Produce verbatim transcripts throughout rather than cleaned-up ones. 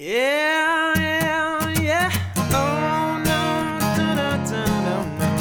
Yeah, yeah, yeah. Oh no, no, no, no,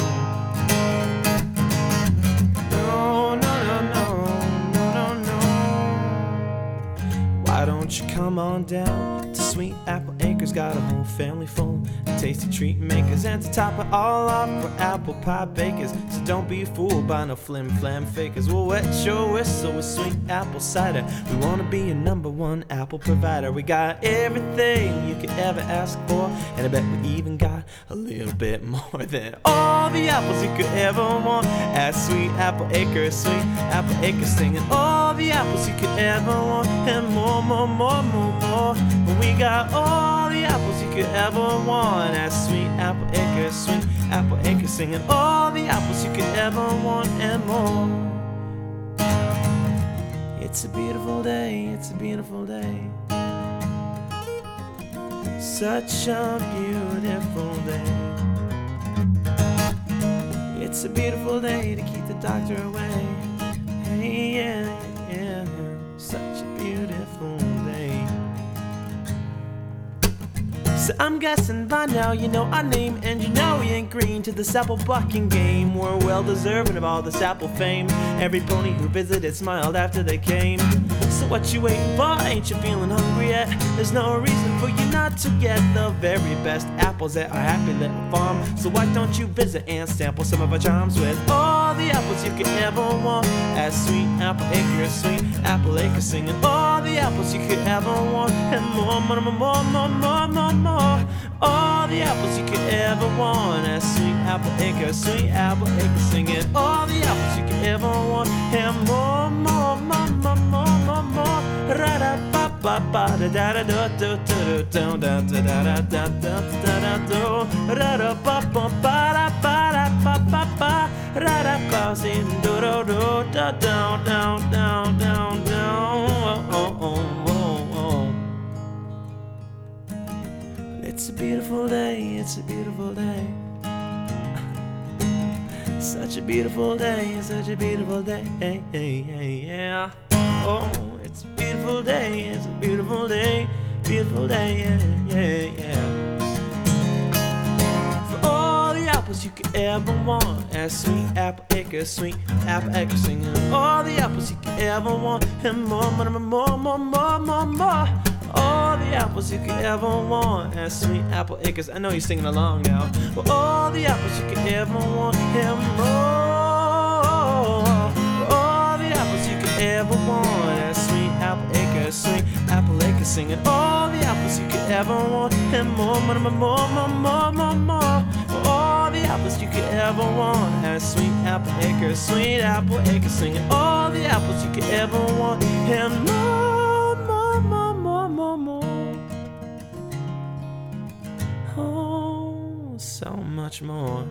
no, no, no, no, no, no, no. Why don't you come on down to Sweet Apple Acres? Got a whole family full of tasty treat makers, and to top it all off, we're apple pie bakers. So don't be fooled by no flim flam fakers. We'll wet your whistle with sweet apple cider. We wanna be your number one apple provider. We got everything you could ever ask for, and I bet we even got a little bit more than all the apples you could ever want at Sweet Apple Acres. Sweet Apple Acres, singing all the apples you could ever want, and more, more, more, more, more. We got all the apples you could ever want at Sweet Apple Acres. Sweet Apple Acres, singing all the apples you could ever want and more. It's a beautiful day, it's a beautiful day. Such a beautiful day. It's a beautiful day to keep the doctor away. Hey, yeah, yeah, such a beautiful day. So I'm guessing by now you know our name, and you know we ain't green to this apple bucking game. We're well deserving of all this apple fame. Every pony who visited smiled after they came. So what you waiting for? Ain't you feeling hungry yet? There's no reason for you not to get the very best apples at our happy little farm. So why don't you visit and sample some of our charms with all the apples you could ever want at Sweet Apple Acres. Sweet Apple Acres, singing all the apples you could ever want, and more, more, more, more, more, more, more, more. All the apples you could ever want at Sweet Apple Acres. Sweet Apple Acres, singing all the apples you could ever want, and more, more, more, more, more, more, more. Ra da ba ba ba da da da da da da da da da da da da da da. Ra da ba ba ba da ba da ba ba ba. Ra da ba sin do do do da down down down down down. Oh oh oh oh. It's a beautiful day, it's a beautiful day. Such a beautiful day, such a beautiful day, hey, hey, hey, yeah. Oh, it's a beautiful day, it's a beautiful day, beautiful day, yeah, yeah, yeah. For all the apples you could ever want at Sweet Apple Acres. Sweet Apple Acres, singing all the apples you could ever want, and more, more, more, more, more, more, more. All the apples you could ever want at Sweet Apple Acres. I know you're singing along now. For all the apples you could ever want and more. For all the apples you could ever want at Sweet Apple Acres. Sweet Apple Acres, singing all the apples you could ever want and more, more, more, more, more, more, more. For all the apples you could ever want at Sweet Apple Acres. Sweet Apple Acres, singing all the apples you could ever want and more. More, more, oh, so much more.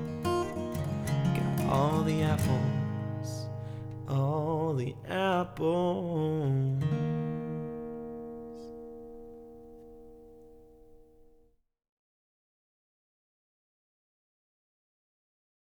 Got all the apples, all the apples.